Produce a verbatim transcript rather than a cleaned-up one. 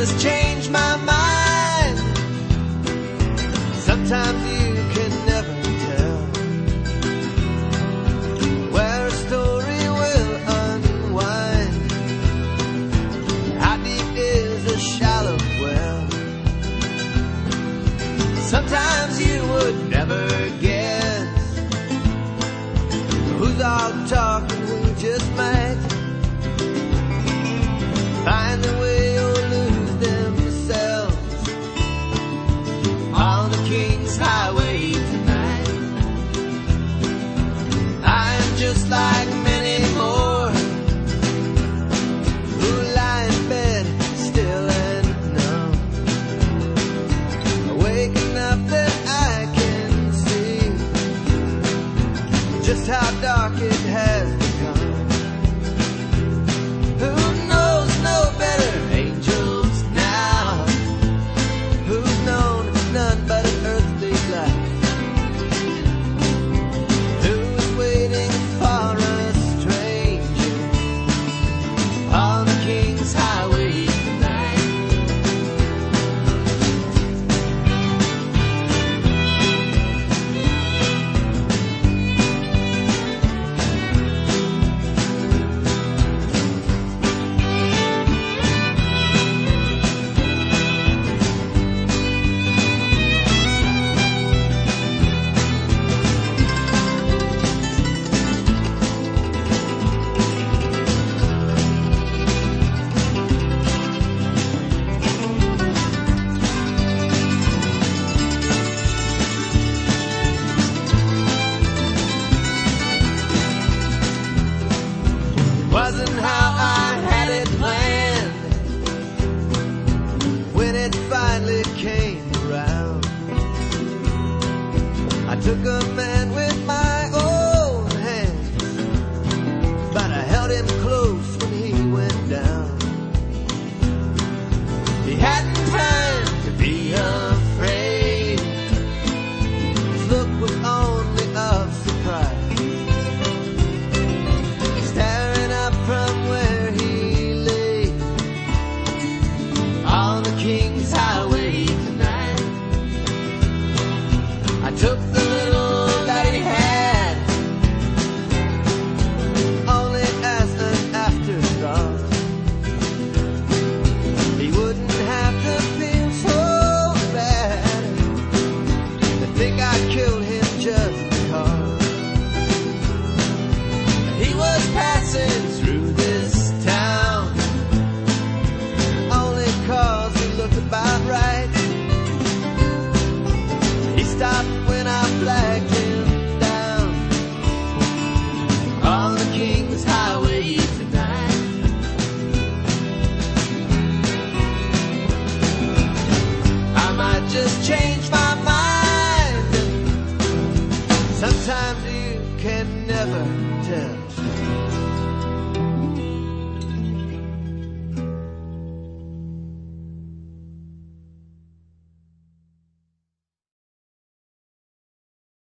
just change my mind. Sometimes you can never tell where a story will unwind. How deep is a shallow well? Sometimes you would never guess who's all talking, who just might find their way or lose themselves on the King's Highway tonight. I am just like many more who lie in bed still and numb, waking up that I can see just how dark it has become. Who knows no better angels now? Who's known none but an earthly life? Who's waiting for a stranger on the King's Highway tonight? Wasn't how I had it planned when it finally came around. I took a man with my own hands, but I held him close when he went down. He hadn't time to be afraid. His look was only of surprise, staring up from where he lay on the King's Highway tonight. I took the little that he had only as an afterthought. He wouldn't have to feel so bad to think I killed him just because he was passing through this town, only cause he looked about right. He stopped when I flagged him down on the King's Highway tonight. I might just change my mind. Sometimes you can never tell